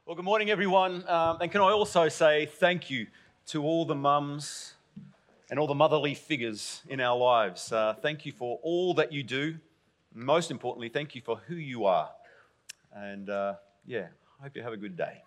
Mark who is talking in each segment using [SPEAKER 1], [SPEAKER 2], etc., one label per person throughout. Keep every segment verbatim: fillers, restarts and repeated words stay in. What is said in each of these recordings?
[SPEAKER 1] Well, good morning, everyone. Um, and can I also say thank you to all the mums and all the motherly figures in our lives. Uh, thank you for all that you do. Most importantly, thank you for who you are. And uh, yeah, I hope you have a good day.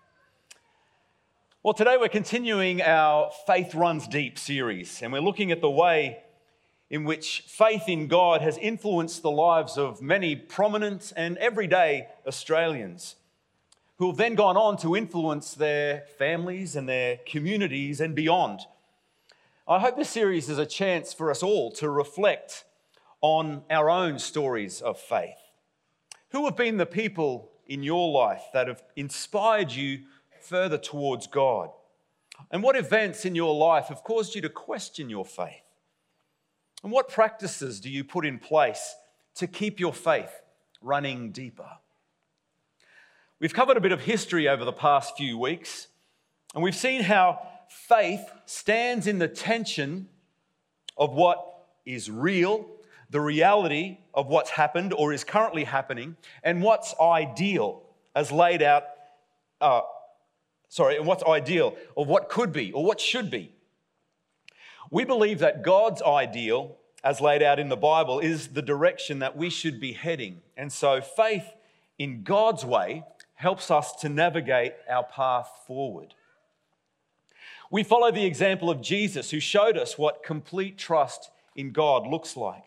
[SPEAKER 1] Well, today we're continuing our Faith Runs Deep series, and we're looking at the way in which faith in God has influenced the lives of many prominent and everyday Australians, who have then gone on to influence their families and their communities and beyond. I hope this series is a chance for us all to reflect on our own stories of faith. Who have been the people in your life that have inspired you further towards God? And what events in your life have caused you to question your faith? And what practices do you put in place to keep your faith running deeper? We've covered a bit of history over the past few weeks, and we've seen how faith stands in the tension of what is real, the reality of what's happened or is currently happening, and what's ideal as laid out, uh, sorry, and what's ideal, or what could be, or what should be. We believe that God's ideal, as laid out in the Bible, is the direction that we should be heading. And so faith in God's way helps us to navigate our path forward. We follow the example of Jesus, who showed us what complete trust in God looks like.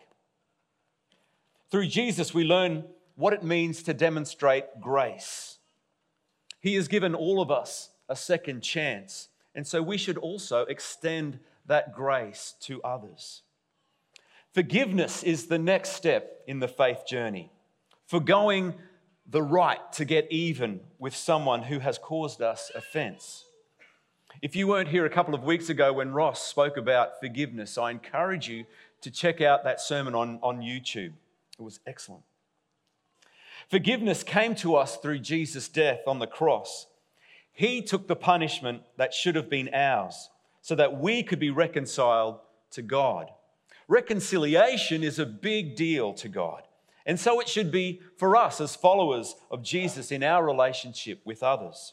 [SPEAKER 1] Through Jesus, we learn what it means to demonstrate grace. He has given all of us a second chance, and so we should also extend that grace to others. Forgiveness is the next step in the faith journey, forgoing the right to get even with someone who has caused us offense. If you weren't here a couple of weeks ago when Ross spoke about forgiveness, I encourage you to check out that sermon on, on YouTube. It was excellent. Forgiveness came to us through Jesus' death on the cross. He took the punishment that should have been ours so that we could be reconciled to God. Reconciliation is a big deal to God. And so it should be for us as followers of Jesus in our relationship with others.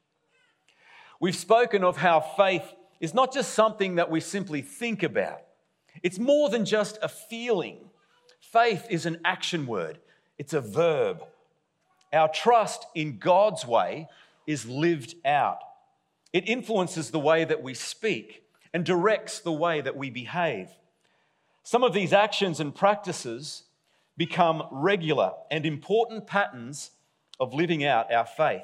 [SPEAKER 1] We've spoken of how faith is not just something that we simply think about. It's more than just a feeling. Faith is an action word. It's a verb. Our trust in God's way is lived out. It influences the way that we speak and directs the way that we behave. Some of these actions and practices become regular and important patterns of living out our faith.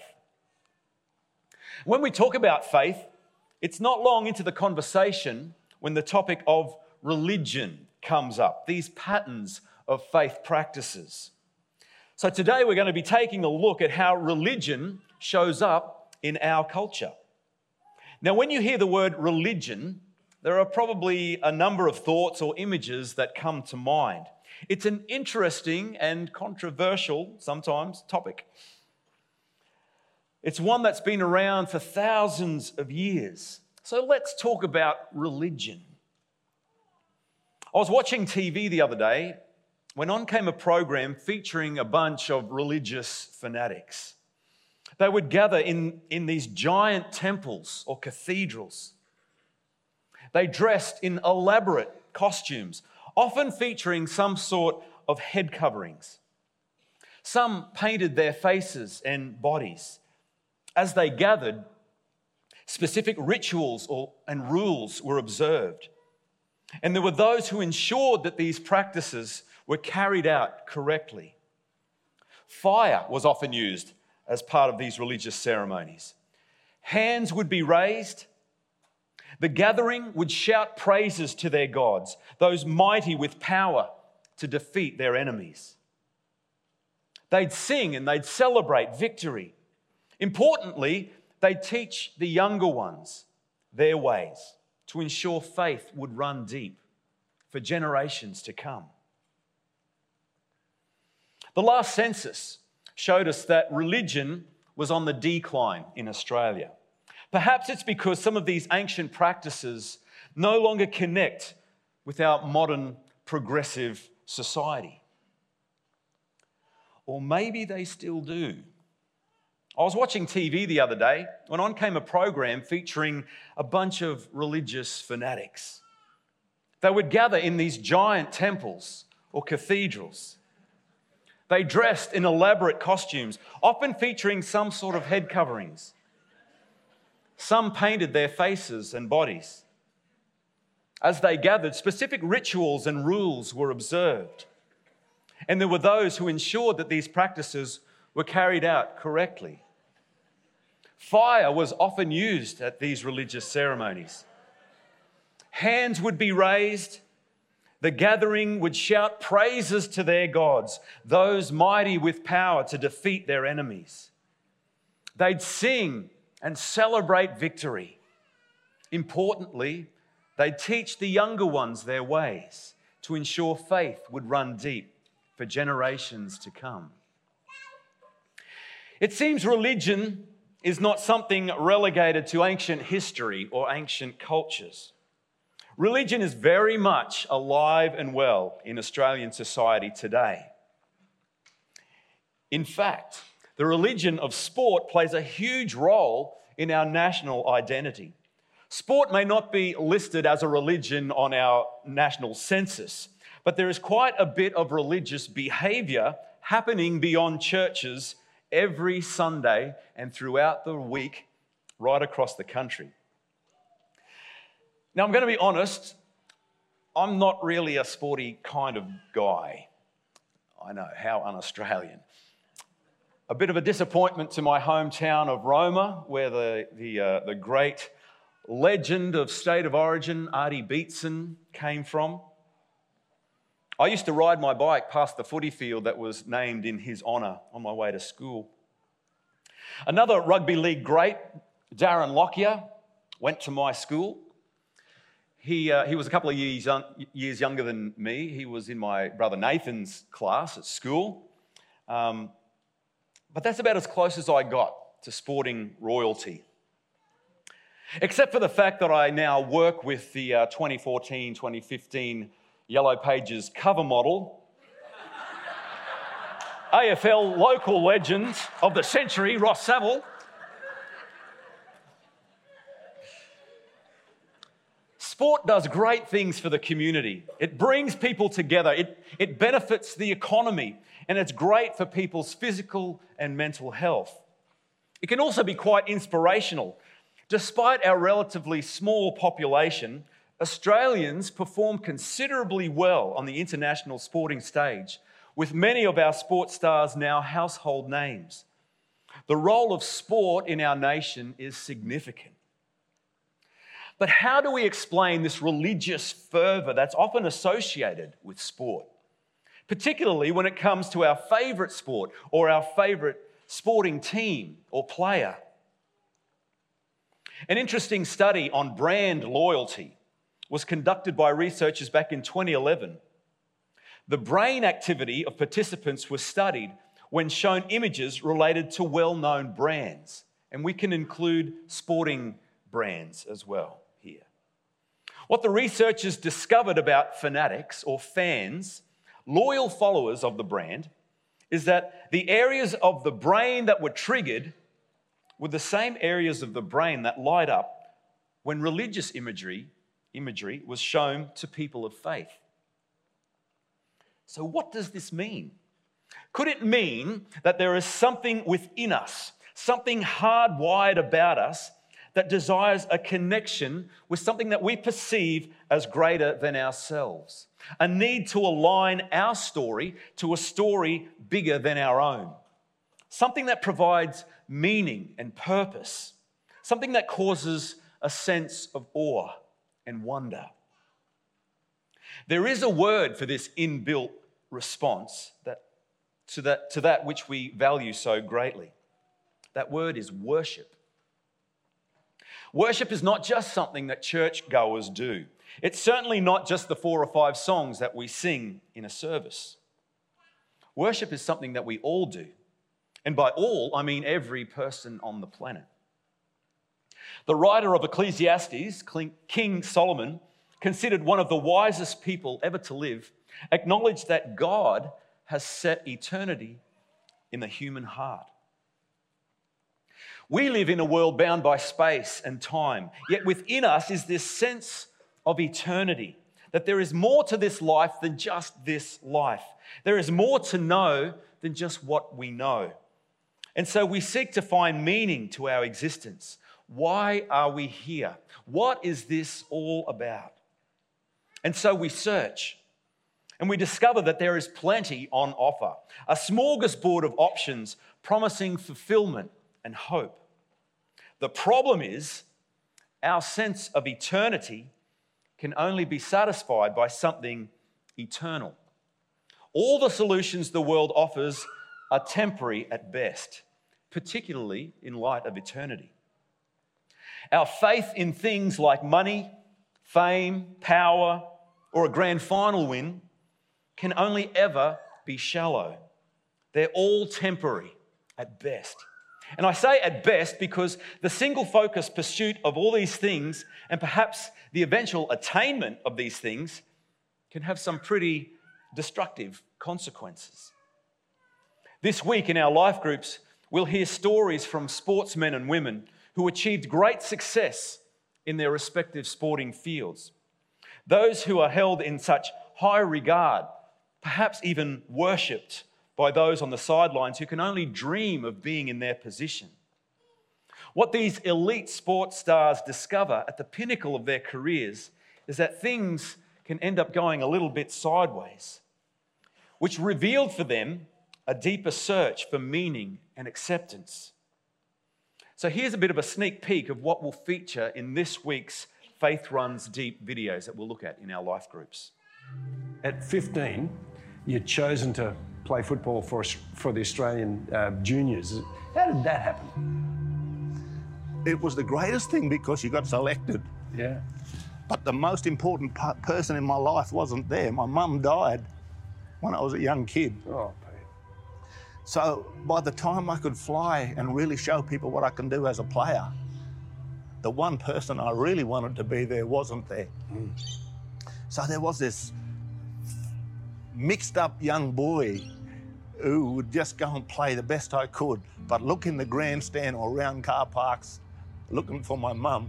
[SPEAKER 1] When we talk about faith, it's not long into the conversation when the topic of religion comes up, these patterns of faith practices. So today we're going to be taking a look at how religion shows up in our culture. Now, when you hear the word religion, there are probably a number of thoughts or images that come to mind. It's an interesting and controversial, sometimes, topic. It's one that's been around for thousands of years. So let's talk about religion. I was watching T V the other day when on came a program featuring a bunch of religious fanatics. They would gather in, in these giant temples or cathedrals. They dressed in elaborate costumes, often featuring some sort of head coverings. Some painted their faces and bodies. As they gathered, specific rituals or, and rules were observed. And there were those who ensured that these practices were carried out correctly. Fire was often used as part of these religious ceremonies. Hands would be raised. The gathering would shout praises to their gods, those mighty with power to defeat their enemies. They'd sing and they'd celebrate victory. Importantly, they'd teach the younger ones their ways to ensure faith would run deep for generations to come. The last census showed us that religion was on the decline in Australia. Perhaps it's because some of these ancient practices no longer connect with our modern progressive society. Or maybe they still do. I was watching T V the other day when on came a program featuring a bunch of religious fanatics. They would gather in these giant temples or cathedrals. They dressed in elaborate costumes, often featuring some sort of head coverings. Some painted their faces and bodies. As they gathered, specific rituals and rules were observed. And there were those who ensured that these practices were carried out correctly. Fire was often used at these religious ceremonies. Hands would be raised. The gathering would shout praises to their gods, those mighty with power to defeat their enemies. They'd sing and celebrate victory. Importantly, they'd teach the younger ones their ways to ensure faith would run deep for generations to come. It seems religion is not something relegated to ancient history or ancient cultures. Religion is very much alive and well in Australian society today. In fact, the religion of sport plays a huge role in our national identity. Sport may not be listed as a religion on our national census, but there is quite a bit of religious behaviour happening beyond churches every Sunday and throughout the week right across the country. Now, I'm going to be honest, I'm not really a sporty kind of guy. I know, how un-Australian. A bit of a disappointment to my hometown of Roma, where the, the, uh, the great legend of state of origin, Artie Beetson, came from. I used to ride my bike past the footy field that was named in his honour on my way to school. Another rugby league great, Darren Lockyer, went to my school. He, uh, he was a couple of years, young, years younger than me. He was in my brother Nathan's class at school. Um, but that's about as close as I got to sporting royalty. Except for the fact that I now work with the uh, twenty fourteen twenty fifteen Yellow Pages cover model, A F L local legend of the century, Ross Saville. Sport does great things for the community. It brings people together. It, it benefits the economy, and it's great for people's physical and mental health. It can also be quite inspirational. Despite our relatively small population, Australians perform considerably well on the international sporting stage, with many of our sports stars now household names. The role of sport in our nation is significant. But how do we explain this religious fervour that's often associated with sport, particularly when it comes to our favourite sport or our favourite sporting team or player? An interesting study on brand loyalty was conducted by researchers back in twenty eleven. The brain activity of participants was studied when shown images related to well-known brands, and we can include sporting brands as well here. What the researchers discovered about fanatics or fans, loyal followers of the brand, is that the areas of the brain that were triggered were the same areas of the brain that light up when religious imagery, imagery was shown to people of faith. So what does this mean? Could it mean that there is something within us, something hardwired about us that desires a connection with something that we perceive as greater than ourselves? A need to align our story to a story bigger than our own. Something that provides meaning and purpose. Something that causes a sense of awe and wonder. There is a word for this inbuilt response that, to, that, to that which we value so greatly. That word is worship. Worship is not just something that churchgoers do. It's certainly not just the four or five songs that we sing in a service. Worship is something that we all do. And by all, I mean every person on the planet. The writer of Ecclesiastes, King Solomon, considered one of the wisest people ever to live, acknowledged that God has set eternity in the human heart. We live in a world bound by space and time, yet within us is this sense of eternity, that there is more to this life than just this life. There is more to know than just what we know. And so we seek to find meaning to our existence. Why are we here? What is this all about? And so we search, and we discover that there is plenty on offer, a smorgasbord of options promising fulfillment and hope. The problem is our sense of eternity can only be satisfied by something eternal. All the solutions the world offers are temporary at best, particularly in light of eternity. Our faith in things like money, fame, power, or a grand final win can only ever be shallow. They're all temporary at best. And I say at best because the single-focused pursuit of all these things, and perhaps the eventual attainment of these things, can have some pretty destructive consequences. This week in our life groups, we'll hear stories from sportsmen and women who achieved great success in their respective sporting fields. Those who are held in such high regard, perhaps even worshipped by those on the sidelines who can only dream of being in their position. What these elite sports stars discover at the pinnacle of their careers is that things can end up going a little bit sideways, which revealed for them a deeper search for meaning and acceptance. So here's a bit of a sneak peek of what will feature in this week's Faith Runs Deep videos that we'll look at in our life groups.
[SPEAKER 2] At fifteen, you're chosen to play football for, for the Australian uh, juniors. How did that happen?
[SPEAKER 3] It was the greatest thing because you got selected.
[SPEAKER 2] Yeah.
[SPEAKER 3] But the most important p- person in my life wasn't there. My mum died when I was a young kid.
[SPEAKER 2] Oh, Pete.
[SPEAKER 3] So by the time I could fly and really show people what I can do as a player, the one person I really wanted to be there wasn't there. Mm. So there was this mixed up young boy who would just go and play the best I could, but look in the grandstand or around car parks looking for my mum.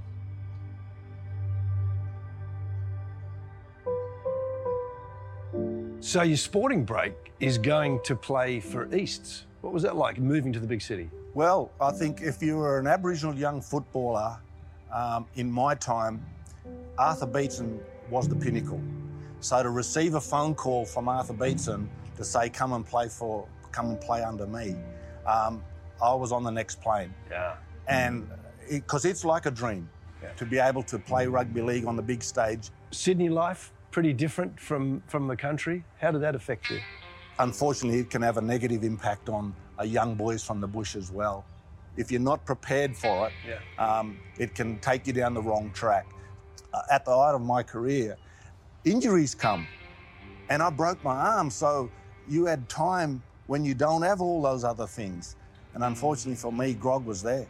[SPEAKER 2] So your sporting break is going to play for Easts. What was that like, moving to the big city?
[SPEAKER 3] Well, I think if you were an Aboriginal young footballer um, in my time, Arthur Beetson was the pinnacle. So to receive a phone call from Arthur Beetson to say, come and play for, come and play under me, um, I was on the next plane.
[SPEAKER 2] Yeah.
[SPEAKER 3] And because it, it's like a dream yeah. to be able to play rugby league on the big stage.
[SPEAKER 2] Sydney life, pretty different from, from the country. How did that affect you?
[SPEAKER 3] Unfortunately, it can have a negative impact on a young boys from the bush as well. If you're not prepared for it, yeah. um, it can take you down the wrong track. Uh, at the height of my career, injuries come, and I broke my arm, so you had time when you don't have all those other things. And unfortunately for me, grog was there.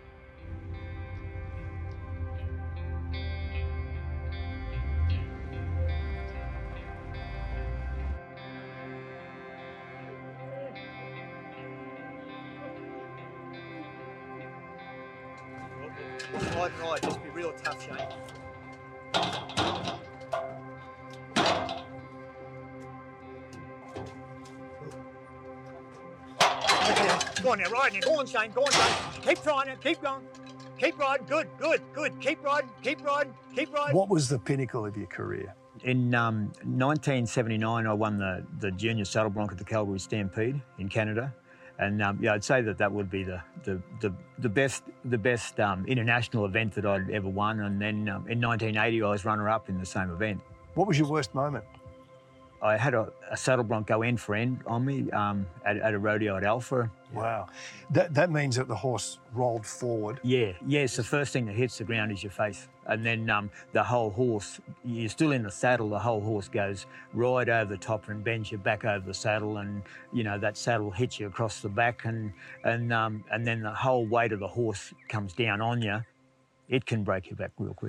[SPEAKER 4] Right, right, just be real tough, Shane. Go on now, ride now. Go on, Shane. Go on, Shane. Keep trying it. Keep going. Keep riding. Good, good, good. Keep riding. Keep riding. Keep riding.
[SPEAKER 2] What was the pinnacle of your career?
[SPEAKER 5] In um, nineteen seventy-nine, I won the, the junior saddle bronc at the Calgary Stampede in Canada. And um, yeah, I'd say that that would be the the the, the best the best um, international event that I'd ever won. And then um, in nineteen eighty, I was runner-up in the same event.
[SPEAKER 2] What was your worst moment?
[SPEAKER 5] I had a, a saddle bronc go end for end on me um, at, at a rodeo at Alpha.
[SPEAKER 2] Wow. That that means that the horse rolled forward.
[SPEAKER 5] Yeah, yeah. It's the first thing that hits the ground is your face. And then um, the whole horse, you're still in the saddle, the whole horse goes right over the top and bends you back over the saddle, and, you know, that saddle hits you across the back, and, and, um, and then the whole weight of the horse comes down on you. It can break your back real quick.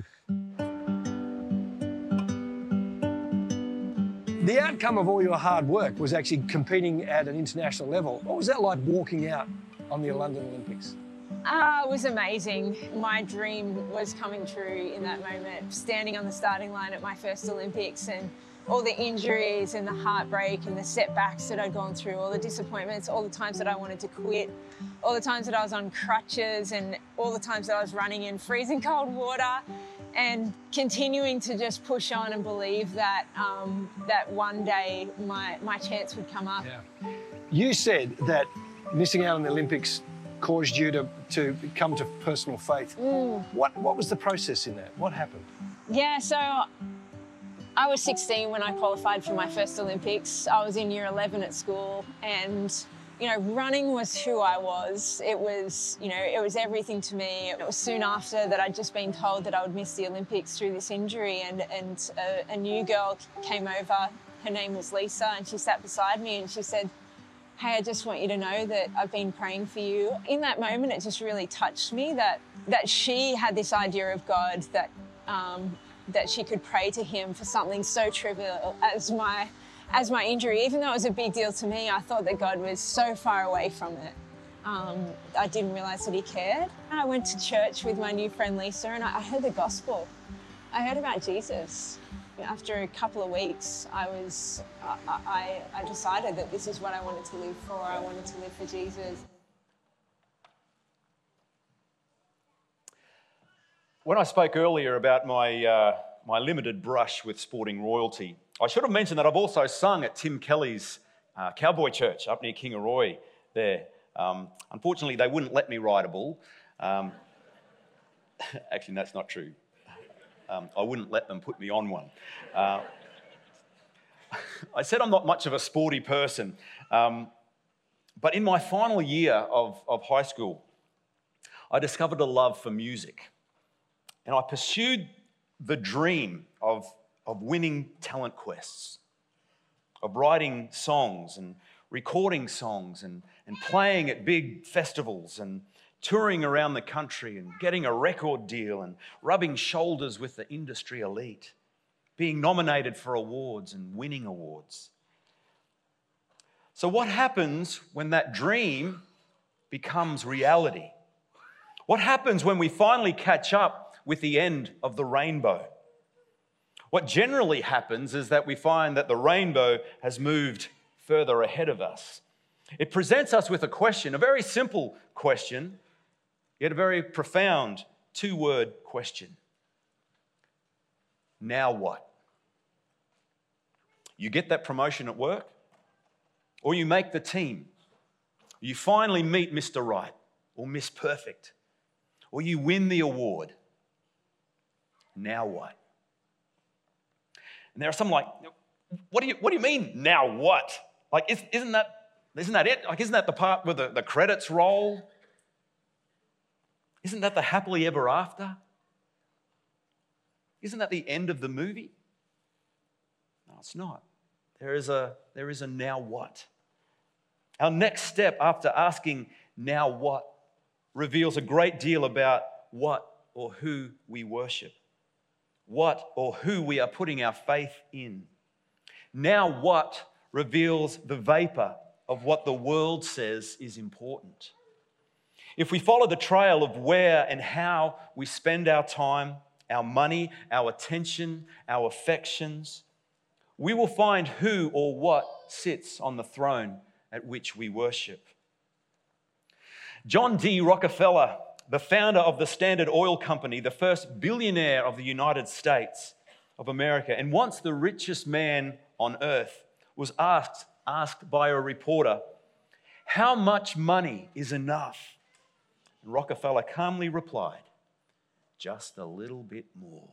[SPEAKER 2] The outcome of all your hard work was actually competing at an international level. What was that like walking out on the London Olympics?
[SPEAKER 6] Ah, it was amazing. My dream was coming true in that moment, standing on the starting line at my first Olympics, and all the injuries and the heartbreak and the setbacks that I'd gone through, all the disappointments, all the times that I wanted to quit, all the times that I was on crutches, and all the times that I was running in freezing cold water, and continuing to just push on and believe that um, that one day my, my chance would come up.
[SPEAKER 2] Yeah. You said that missing out on the Olympics caused you to, to come to personal faith.
[SPEAKER 6] Mm.
[SPEAKER 2] What, what was the process in that? What happened?
[SPEAKER 6] Yeah, so I was sixteen when I qualified for my first Olympics. I was in year eleven at school, and you know, running was who I was. It was, you know, it was everything to me. It was soon after that I'd just been told that I would miss the Olympics through this injury, and, and a, a new girl came over. Her name was Lisa, and she sat beside me and she said, "Hey, I just want you to know that I've been praying for you." In that moment, it just really touched me that, that she had this idea of God, that, um, that she could pray to him for something so trivial as my As my injury. Even though it was a big deal to me, I thought that God was so far away from it. Um, I didn't realise that he cared. I went to church with my new friend Lisa, and I heard the gospel. I heard about Jesus. After a couple of weeks, I was, I, I, I decided that this is what I wanted to live for. I wanted to live for Jesus.
[SPEAKER 1] When I spoke earlier about my, uh, my limited brush with sporting royalty, I should have mentioned that I've also sung at Tim Kelly's uh, Cowboy Church up near Kingaroy there. Um, unfortunately, they wouldn't let me ride a bull. Um, actually, that's not true. Um, I wouldn't let them put me on one. Uh, I said I'm not much of a sporty person, um, but in my final year of, of high school, I discovered a love for music, and I pursued the dream of of winning talent quests, of writing songs and recording songs and, and playing at big festivals and touring around the country and getting a record deal and rubbing shoulders with the industry elite, being nominated for awards and winning awards. So what happens when that dream becomes reality? What happens when we finally catch up with the end of the rainbow? What generally happens is that we find that the rainbow has moved further ahead of us. It presents us with a question, a very simple question, yet a very profound two-word question. Now what? You get that promotion at work, or you make the team. You finally meet Mister Right or Miss Perfect, or you win the award. Now what? And there are some like, what do you what do you mean, now what? Like, isn't that isn't that it? Like, isn't that the part where the, the credits roll? Isn't that the happily ever after? Isn't that the end of the movie? No, it's not. There is a there is a now what. Our next step after asking now what reveals a great deal about what or who we worship. What or who we are putting our faith in. Now what reveals the vapor of what the world says is important. If we follow the trail of where and how we spend our time, our money, our attention, our affections, we will find who or what sits on the throne at which we worship. John D. Rockefeller, the founder of the Standard Oil Company, the first billionaire of the United States of America, and once the richest man on earth, was asked, asked by a reporter, "How much money is enough?" And Rockefeller calmly replied, "Just a little bit more."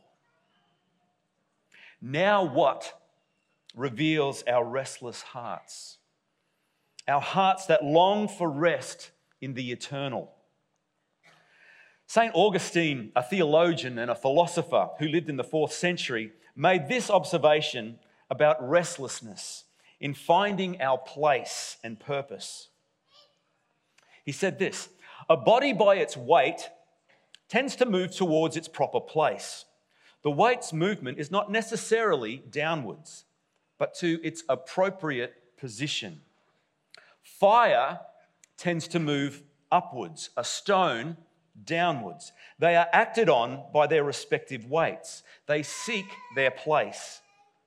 [SPEAKER 1] Now what reveals our restless hearts? Our hearts that long for rest in the eternal. Saint Augustine, a theologian and a philosopher who lived in the fourth century, made this observation about restlessness in finding our place and purpose. He said this: "A body by its weight tends to move towards its proper place. The weight's movement is not necessarily downwards, but to its appropriate position. Fire tends to move upwards, a stone downwards. They are acted on by their respective weights. They seek their place.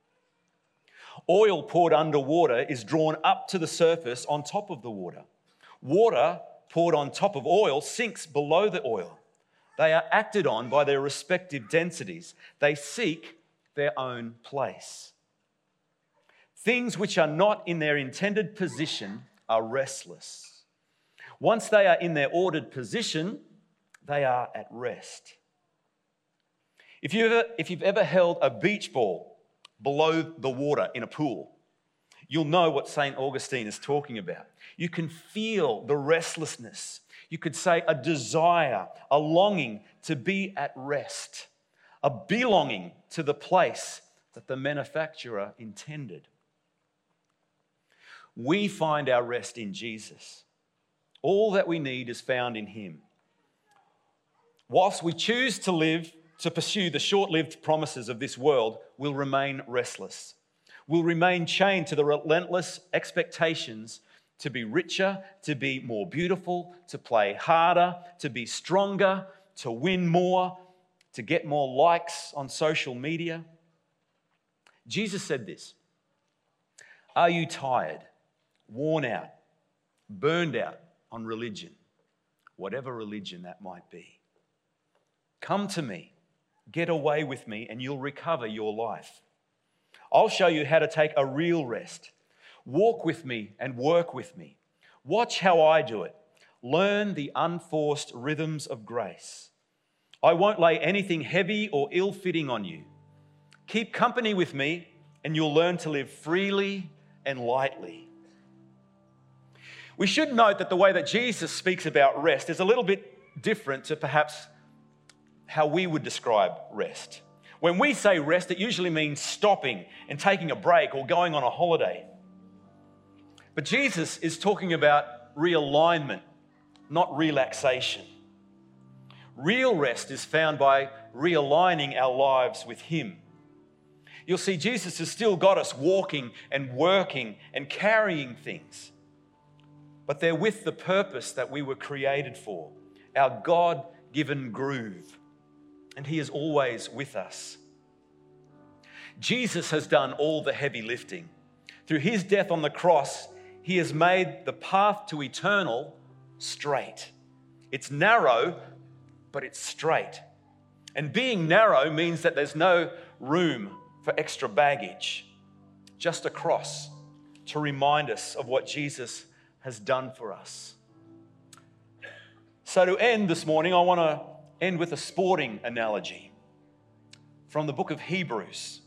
[SPEAKER 1] Oil poured under water is drawn up to the surface on top of the water. Water poured on top of oil sinks below the oil. They are acted on by their respective densities. They seek their own place. Things which are not in their intended position are restless. Once they are in their ordered position, they are at rest. If you've ever, if you've ever held a beach ball below the water in a pool, you'll know what Saint Augustine is talking about. You can feel the restlessness. You could say a desire, a longing to be at rest, a belonging to the place that the manufacturer intended. We find our rest in Jesus. All that we need is found in him. Whilst we choose to live, to pursue the short-lived promises of this world, we'll remain restless. We'll remain chained to the relentless expectations to be richer, to be more beautiful, to play harder, to be stronger, to win more, to get more likes on social media. Jesus said this, "Are you tired, worn out, burned out on religion, whatever religion that might be? Come to me, get away with me, and you'll recover your life. I'll show you how to take a real rest. Walk with me and work with me. Watch how I do it. Learn the unforced rhythms of grace. I won't lay anything heavy or ill-fitting on you. Keep company with me, and you'll learn to live freely and lightly." We should note that the way that Jesus speaks about rest is a little bit different to perhaps how we would describe rest. When we say rest, it usually means stopping and taking a break or going on a holiday. But Jesus is talking about realignment, not relaxation. Real rest is found by realigning our lives with him. You'll see Jesus has still got us walking and working and carrying things, but they're with the purpose that we were created for, our God-given groove, and he is always with us. Jesus has done all the heavy lifting. Through his death on the cross, he has made the path to eternal straight. It's narrow, but it's straight. And being narrow means that there's no room for extra baggage, just a cross to remind us of what Jesus has done for us. So to end this morning, I want to end with a sporting analogy from the book of Hebrews.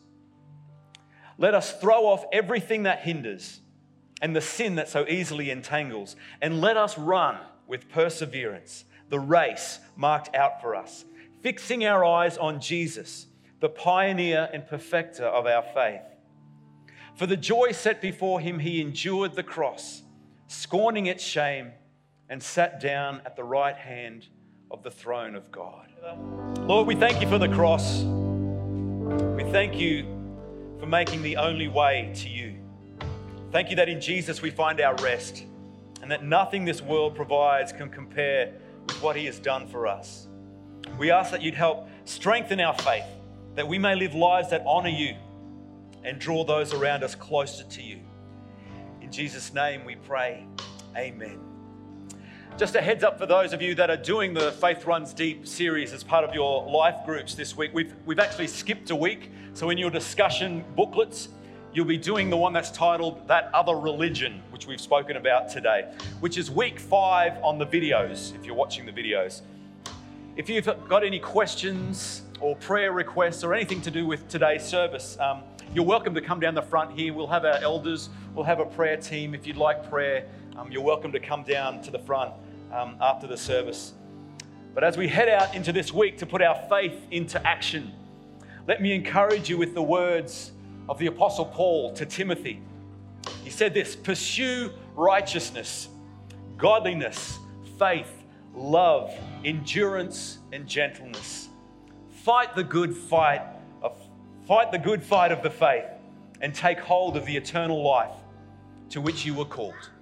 [SPEAKER 1] Let us throw off everything that hinders and the sin that so easily entangles, and let us run with perseverance the race marked out for us, fixing our eyes on Jesus, the pioneer and perfecter of our faith. For the joy set before him, he endured the cross, scorning its shame, and sat down at the right hand of the throne of God. Lord, we thank you for the cross. We thank you for making the only way to you. Thank you that in Jesus we find our rest, and that nothing this world provides can compare with what he has done for us. We ask that you'd help strengthen our faith, that we may live lives that honor you and draw those around us closer to you. In Jesus' name we pray, amen. Just a heads up for those of you that are doing the Faith Runs Deep series as part of your life groups this week. We've, we've actually skipped a week. So in your discussion booklets, you'll be doing the one that's titled That Other Religion, which we've spoken about today, which is week five on the videos, if you're watching the videos. If you've got any questions or prayer requests or anything to do with today's service, um, you're welcome to come down the front here. We'll have our elders, we'll have a prayer team. If you'd like prayer, um, you're welcome to come down to the front um, after the service. But as we head out into this week to put our faith into action, let me encourage you with the words of the Apostle Paul to Timothy. He said this: pursue righteousness, godliness, faith, love, endurance, and gentleness. Fight the good fight of fight the good fight of the faith, and take hold of the eternal life to which you were called.